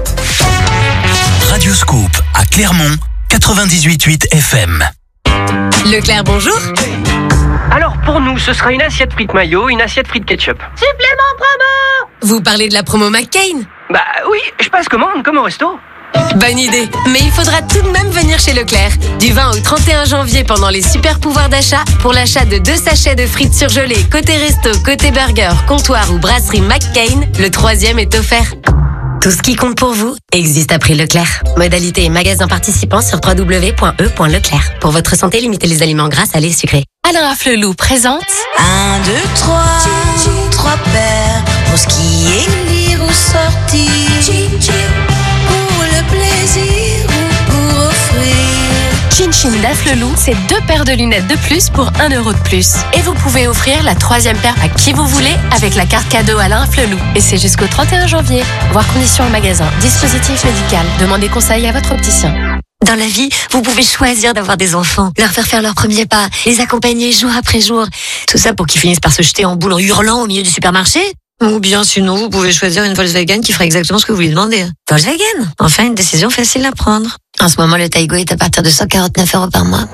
[SPEAKER 1] Radio Scoop à Clermont, quatre-vingt-dix-huit virgule huit F M.
[SPEAKER 23] Leclerc, bonjour.
[SPEAKER 7] Alors pour nous, ce sera une assiette frites mayo, une assiette frites ketchup.
[SPEAKER 23] Supplément promo. Vous parlez de la promo McCain?
[SPEAKER 7] Bah oui, je passe commande comme au resto.
[SPEAKER 23] Bonne idée, mais il faudra tout de même venir chez Leclerc. Du vingt au trente et un janvier pendant les super pouvoirs d'achat, pour l'achat de deux sachets de frites surgelées côté resto, côté burger, comptoir ou brasserie McCain, le troisième est offert. Tout ce qui compte pour vous existe à prix Leclerc. Modalité et magasin participants sur w w w point e point leclerc. Pour votre santé, limitez les aliments gras, salés, sucrés.
[SPEAKER 12] Alain Afflelou présente
[SPEAKER 8] Un, deux, trois, trois paires pour skier, lire ou sortir, pour le plaisir ou pour offrir.
[SPEAKER 12] Chin Chin d'Afflelou, c'est deux paires de lunettes de plus pour un euro de plus. Et vous pouvez offrir la troisième paire à qui vous voulez avec la carte cadeau Alain Afflelou. Et c'est jusqu'au trente et un janvier. Voir conditions en magasin. Dispositif médical. Demandez conseil à votre opticien.
[SPEAKER 10] Dans la vie, vous pouvez choisir d'avoir des enfants, leur faire faire leurs premiers pas, les accompagner jour après jour. Tout ça pour qu'ils finissent par se jeter en boule en hurlant au milieu du supermarché. Ou bien sinon, vous pouvez choisir une Volkswagen qui fera exactement ce que vous lui demandez. Volkswagen, enfin une décision facile à prendre. En ce moment, le Taigo est à partir de cent quarante-neuf euros par mois.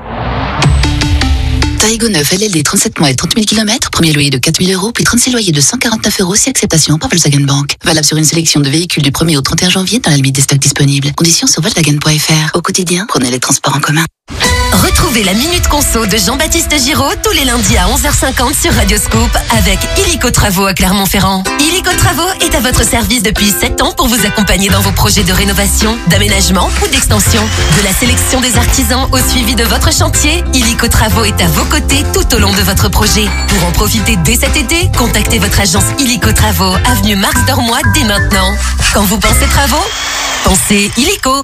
[SPEAKER 15] Taigo neuf L L D trente-sept mois et trente mille kilomètres, premier loyer de quatre mille euros, puis trente-six loyers de cent quarante-neuf euros si acceptation par Volkswagen Bank. Valable sur une sélection de véhicules du premier au trente et un janvier dans la limite des stocks disponibles. Conditions sur Volkswagen point F R. Au quotidien, prenez les transports en commun.
[SPEAKER 9] Retrouvez la Minute Conso de Jean-Baptiste Giraud tous les lundis à onze heures cinquante sur Radio Scoop avec Illico Travaux à Clermont-Ferrand. Illico Travaux est à votre service depuis sept ans pour vous accompagner dans vos projets de rénovation, d'aménagement ou d'extension. De la sélection des artisans au suivi de votre chantier, Illico Travaux est à vos côtés tout au long de votre projet. Pour en profiter dès cet été, contactez votre agence Illico Travaux, avenue Marx d'Ormois dès maintenant. Quand vous pensez travaux, pensez Illico.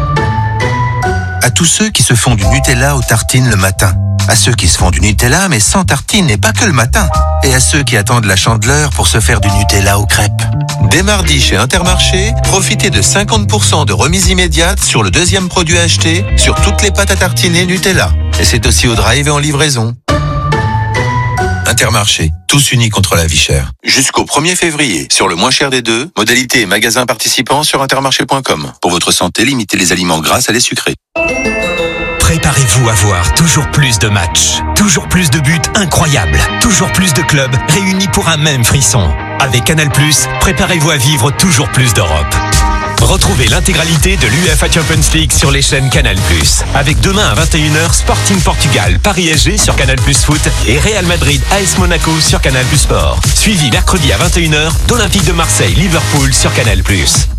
[SPEAKER 24] À tous ceux qui se font du Nutella aux tartines le matin. À ceux qui se font du Nutella mais sans tartines et pas que le matin. Et à ceux qui attendent la Chandeleur pour se faire du Nutella aux crêpes. Dès mardi chez Intermarché, profitez de cinquante pour cent de remise immédiate sur le deuxième produit acheté sur toutes les pâtes à tartiner Nutella. Et c'est aussi au drive et en livraison. Intermarché, tous unis contre la vie chère. Jusqu'au premier février, sur le moins cher des deux, modalité et magasin participants sur intermarché point com. Pour votre santé, limitez les aliments gras, salés, sucrés.
[SPEAKER 20] Préparez-vous à voir toujours plus de matchs, toujours plus de buts incroyables, toujours plus de clubs réunis pour un même frisson. Avec Canal plus, préparez-vous à vivre toujours plus d'Europe. Retrouvez l'intégralité de l'U E F A Champions League sur les chaînes Canal plus. Avec demain à vingt et une heures, Sporting Portugal, Paris S G sur Canal plus Foot et Real Madrid A S Monaco sur Canal plus Sport. Suivi mercredi à vingt et une heures, d'Olympique de Marseille, Liverpool sur Canal plus.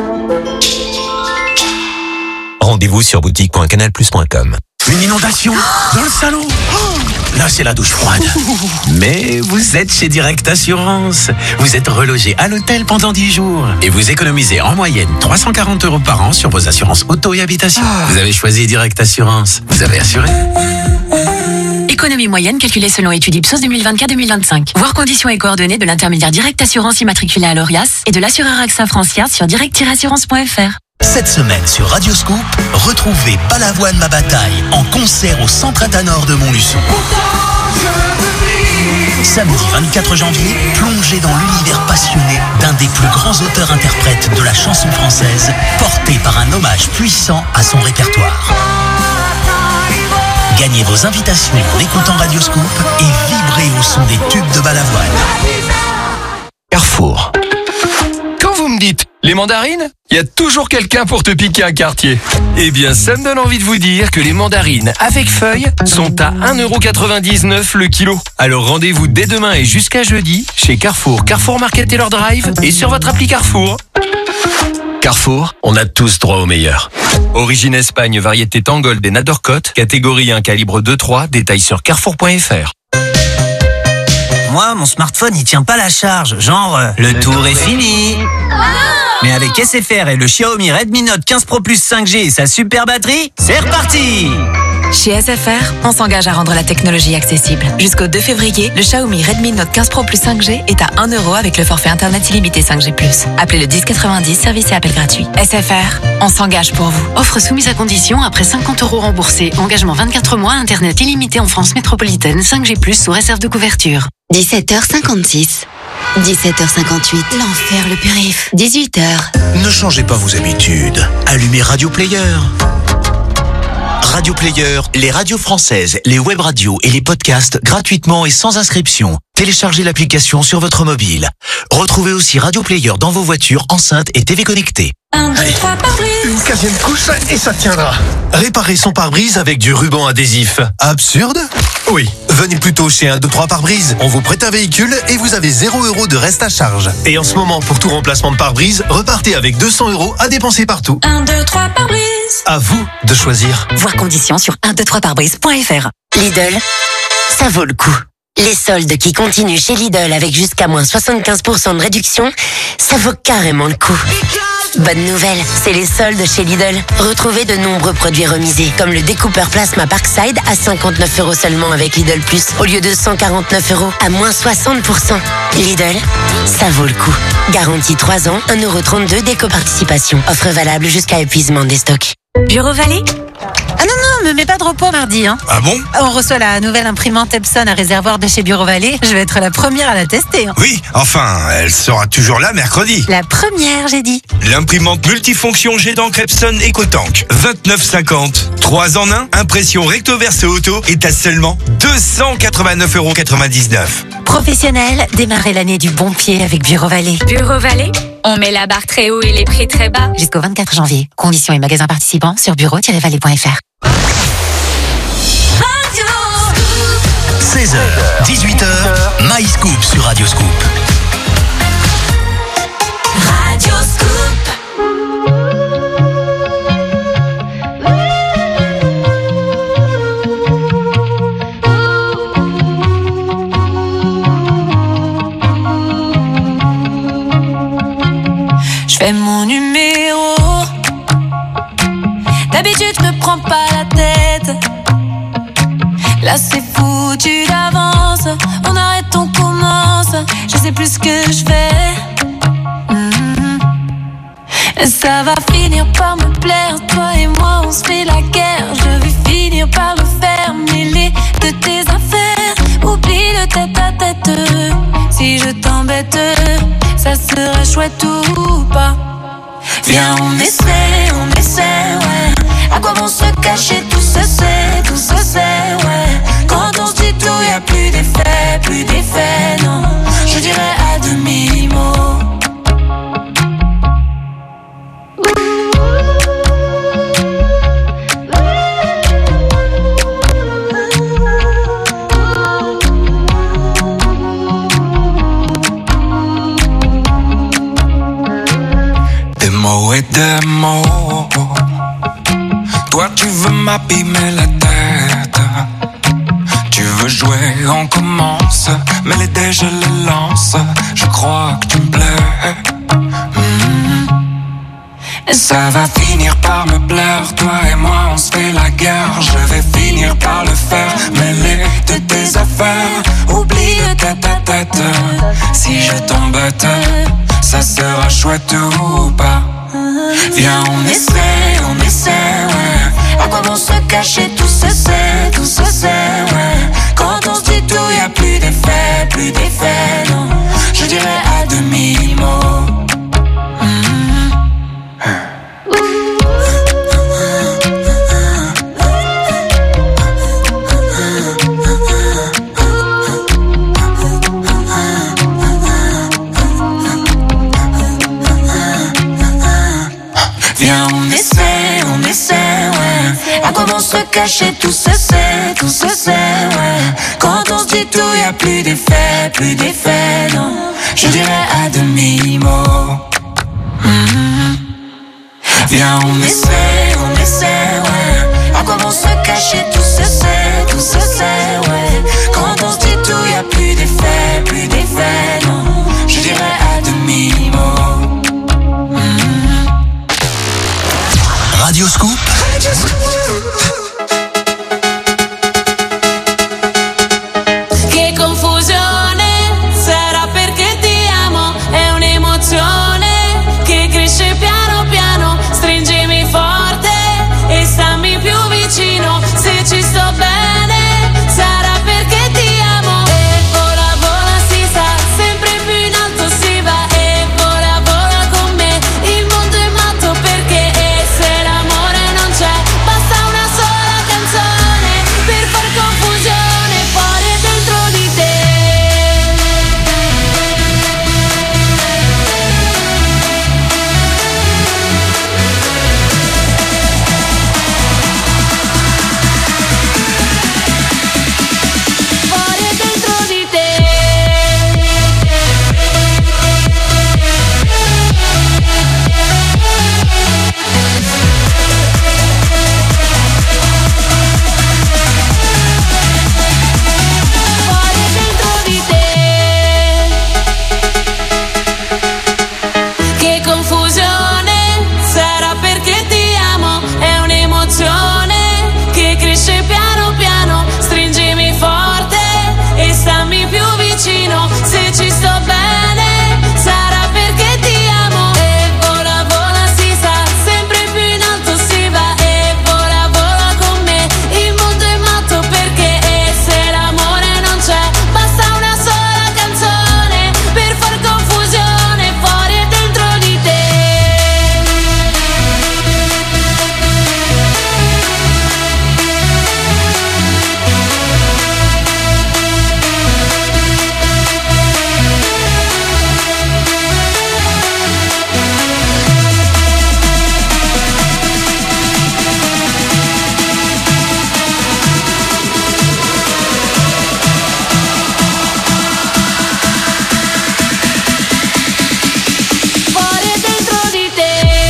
[SPEAKER 20] Rendez-vous sur boutique point canal plus point com.
[SPEAKER 21] Une inondation dans le salon. Là, c'est la douche froide. Mais vous êtes chez Direct Assurance. Vous êtes relogé à l'hôtel pendant dix jours. Et vous économisez en moyenne trois cent quarante euros par an sur vos assurances auto et habitation. Vous avez choisi Direct Assurance. Vous avez assuré.
[SPEAKER 9] Économie moyenne calculée selon étude Ipsos deux mille vingt-quatre deux mille vingt-cinq. Voir conditions et coordonnées de l'intermédiaire Direct Assurance immatriculé à l'Orias et de l'assureur AXA Francière sur direct tiret assurance point F R.
[SPEAKER 1] Cette semaine sur Radio Scoop, retrouvez Balavoine ma bataille en concert au Centre Athanor de Montluçon. Samedi vingt-quatre janvier, plongez dans l'univers passionné d'un des plus grands auteurs-interprètes de la chanson française, porté par un hommage puissant à son répertoire. Gagnez vos invitations en écoutant Radio Scoop et vibrez au son des tubes de Balavoine.
[SPEAKER 25] Carrefour. Quand vous me dites les mandarines, il y a toujours quelqu'un pour te piquer un quartier. Eh bien, ça me donne envie de vous dire que les mandarines avec feuilles sont à un euro quatre-vingt-dix-neuf le kilo. Alors rendez-vous dès demain et jusqu'à jeudi chez Carrefour, Carrefour Market Taylor Drive et sur votre appli Carrefour. Carrefour. Carrefour, on a tous droit au meilleur. Origine Espagne, variété Tangold et Nadorcote, catégorie un, calibre deux trois, détail sur carrefour point f r.
[SPEAKER 11] Moi, mon smartphone, il tient pas la charge. Genre, euh, le tour est fini. Mais avec S F R et le Xiaomi Redmi Note quinze Pro Plus cinq G et sa super batterie, c'est reparti!
[SPEAKER 16] Chez S F R, on s'engage à rendre la technologie accessible. Jusqu'au deux février, le Xiaomi Redmi Note quinze Pro Plus cinq G est à un euro avec le forfait internet illimité cinq G plus. Appelez le dix quatre-vingt-dix, service et appel gratuit. S F R, on s'engage pour vous.
[SPEAKER 17] Offre soumise à condition après cinquante euros remboursés. Engagement vingt-quatre mois, internet illimité en France métropolitaine, cinq G plus sous réserve de couverture.
[SPEAKER 15] dix-sept heures cinquante-six. dix-sept heures cinquante-huit. L'enfer, le périph. dix-huit heures.
[SPEAKER 1] Ne changez pas vos habitudes. Allumez Radio Player. Radio Player, les radios françaises, les web radios et les podcasts gratuitement et sans inscription. Téléchargez l'application sur votre mobile. Retrouvez aussi Radio Player dans vos voitures, enceintes et T V connectées.
[SPEAKER 18] Allez, une quinzième couche et ça tiendra.
[SPEAKER 19] Réparez son pare-brise avec du ruban adhésif.
[SPEAKER 18] Absurde?
[SPEAKER 19] Oui. Venez plutôt chez un deux trois pare-brise. On vous prête un véhicule et vous avez zéro euro de reste à charge. Et en ce moment, pour tout remplacement de pare-brise, repartez avec deux cents euros à dépenser partout.
[SPEAKER 18] un, deux, trois pare-brise. À vous de choisir.
[SPEAKER 15] Voir conditions sur un deux trois pare-brise point f r.
[SPEAKER 14] Lidl, ça vaut le coup. Les soldes qui continuent chez Lidl avec jusqu'à moins soixante-quinze pour cent de réduction, ça vaut carrément le coup. Bonne nouvelle, c'est les soldes chez Lidl. Retrouvez de nombreux produits remisés, comme le découpeur plasma Parkside à cinquante-neuf euros seulement avec Lidl Plus, au lieu de cent quarante-neuf euros à moins soixante pour cent. Lidl, ça vaut le coup. Garantie trois ans, un euro trente-deux d'éco-participation. Offre valable jusqu'à épuisement des stocks.
[SPEAKER 26] Bureau Vallée? Ah non, non, me mets pas de repos mardi. Hein.
[SPEAKER 19] Ah bon?
[SPEAKER 26] On reçoit la nouvelle imprimante Epson à réservoir de chez Bureau Vallée. Je vais être la première à la tester. Hein.
[SPEAKER 19] Oui, enfin, elle sera toujours là mercredi.
[SPEAKER 26] La première, j'ai dit.
[SPEAKER 19] L'imprimante multifonction jet d'encre Epson EcoTank, vingt-neuf cinquante. trois en un, impression recto verso auto est à seulement deux cent quatre-vingt-neuf euros quatre-vingt-dix-neuf.
[SPEAKER 26] Professionnel, démarrez l'année du bon pied avec Bureau Vallée.
[SPEAKER 27] Bureau Vallée, on met la barre très haut et les prix très bas.
[SPEAKER 26] Jusqu'au vingt-quatre janvier. Conditions et magasins participants sur bureau tiret vallée point f r.
[SPEAKER 1] seize heures, dix-huit heures, My Scoop sur Radio Scoop.
[SPEAKER 8] Radio Scoop.
[SPEAKER 27] Je fais mon numéro. D'habitude, je me prends pas la tête. Là, c'est foutu d'avance. On arrête, on commence. Je sais plus ce que je fais. Mm-hmm. Ça va finir par me plaire. Toi et moi, on se fait la guerre. Je vais finir par le faire. Mêler de tes affaires. Oublie le tête à tête. Si je t'embête, ça sera chouette ou pas. Viens, on essaie, on essaie, ouais. À quoi vont se cacher, tout se sait, tout se sait, ouais. Quand on se dit tout, y'a plus d'effet, plus d'effet, non. Je dirais à demi-mot.
[SPEAKER 3] Des mots et des mots. Toi tu veux m'abîmer la tête. Tu veux jouer, on commence. Mais les dés je les lance. Je crois que tu me plais. Mm-hmm. Ça va finir par me plaire. Toi et moi on se fait la guerre. Je vais finir par le faire. Mêler de tes affaires. Oublie le tête à tête. Si je t'embête, ça sera chouette ou pas. Viens, on essaie, on essaie, ouais. À quoi vont se cacher, tout se sait, tout se sait, ouais. Quand on se dit tout, y'a plus d'effet, plus d'effet, non. Je dirais à demi-mot. Viens, on essaie, on essaie, ouais. À quoi vont se cacher, tout se sait, tout se sait, ouais. Quand on se dit tout, y'a plus d'effet, plus d'effet, non. Je dirais à demi-mot. Mm-hmm. Viens, on essaie, on essaie, ouais. À quoi vont se cacher tout se sait, tout se sait, ouais. Quand on se dit tout, y'a plus d'effet, plus d'effet, non. Je dirais à demi-mot. Mm.
[SPEAKER 1] Radio Scoop.
[SPEAKER 27] Che confusione, sarà perché ti amo, è un'emozione che cresce piano piano, stringimi forte e stammi più vicino, se ci sto bene, sarà perché ti amo, e vola vola si sa, sempre più in alto si va, e vola vola con me, il mondo è matto perché, e se l'amore non c'è, basta una sola canzone per far confusione fuori e dentro di te. Fuori e dentro di te. Fuori e dentro di te. Che confusione, sarà perché ti amo, è un'emozione che cresce piano piano, stringimi forte e stammi più vicino, se ci sto bene, sarà perché ti amo, e vola vola si sa, sempre più in alto si va, e vola vola con me, il mondo è matto perché, e se l'amore non c'è, basta una sola canzone per far confusione fuori e dentro di te. Fuori e dentro di te.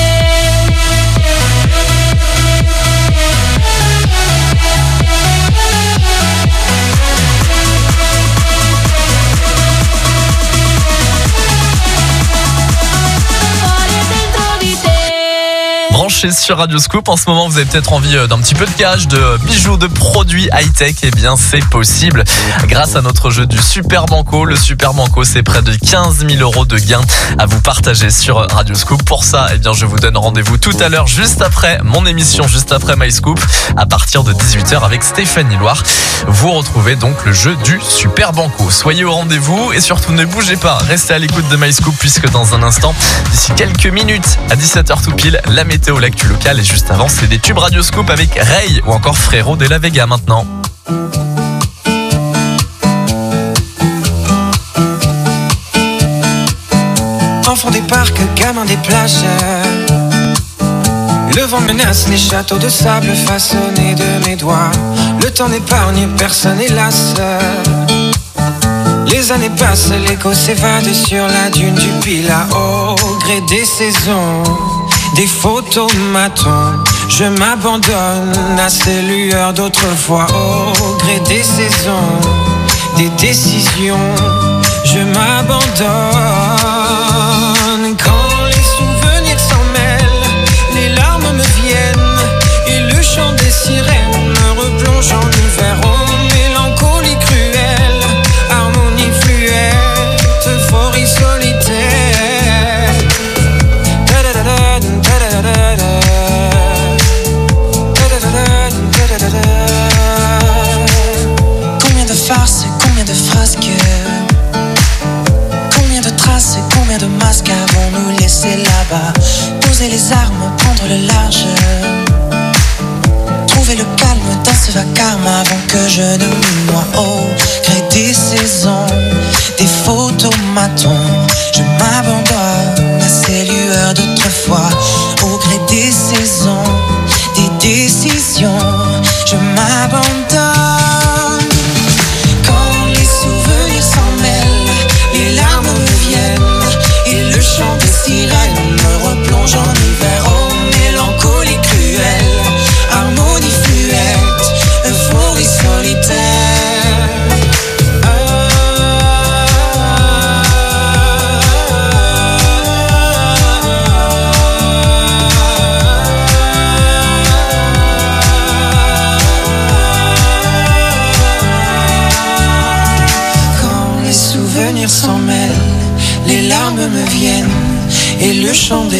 [SPEAKER 27] Fuori e dentro di te.
[SPEAKER 2] Branché sur Radio Scoop, en ce moment vous avez peut-être envie d'un petit peu de cash, de bijoux, de produits high-tech, et eh bien c'est possible grâce à notre jeu du Super Banco. Le Super Banco, c'est près de quinze mille euros de gains à vous partager sur Radio Scoop. Pour ça, eh bien je vous donne rendez-vous tout à l'heure, juste après mon émission, juste après My Scoop, à partir de dix-huit heures avec Stéphanie Loire. Vous retrouvez donc le jeu du Super Banco. Soyez au rendez-vous et surtout ne bougez pas, restez à l'écoute de My Scoop, puisque dans un instant, d'ici quelques minutes, à dix-sept heures tout pile, la météo, l'actu locale, et juste avant, c'est des tubes Radio Scoop avec Ray ou encore Frérot de la Vega maintenant.
[SPEAKER 3] Enfant des parcs, gamin des plages. Le vent menace les châteaux de sable façonnés de mes doigts. Le temps n'épargne personne, hélas. Les années passent, l'écho s'évade sur la dune du Pilat. Au gré des saisons, des photomatons, je m'abandonne à ces lueurs d'autrefois. Au gré des saisons, des décisions, je m'abandonne. Quand les souvenirs s'en mêlent, les larmes me viennent, et le chant des sirènes me replonge en hiver. Oh, mélancolie cruelle, harmonie fluette, euphorie solitaire. Combien de farces, combien de frasques, combien de traces, combien de masques avons-nous laissé là-bas? Poser les armes, prendre le large, trouver le calme dans ce vacarme avant que je ne me noie. Au gré des saisons, des photomatons, je m'abandonne à ces lueurs d'autrefois. Au gré des saisons, des décisions, je m'abandonne. Quand les souvenirs s'en mêlent, les larmes me viennent, et le chant des sirènes me replonge en hiver. Oh, mélancolie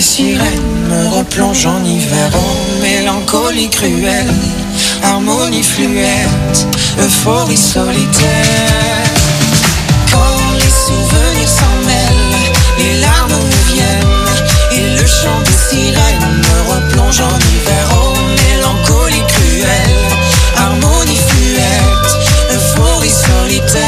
[SPEAKER 3] des sirènes me replongent en hiver. Oh, mélancolie cruelle, harmonie fluette, euphorie solitaire. Quand les souvenirs s'en mêlent, les larmes me viennent, et le chant des sirènes me replonge en hiver. Oh, mélancolie cruelle, harmonie fluette, euphorie solitaire.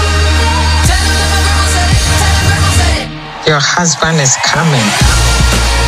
[SPEAKER 4] Your husband is coming.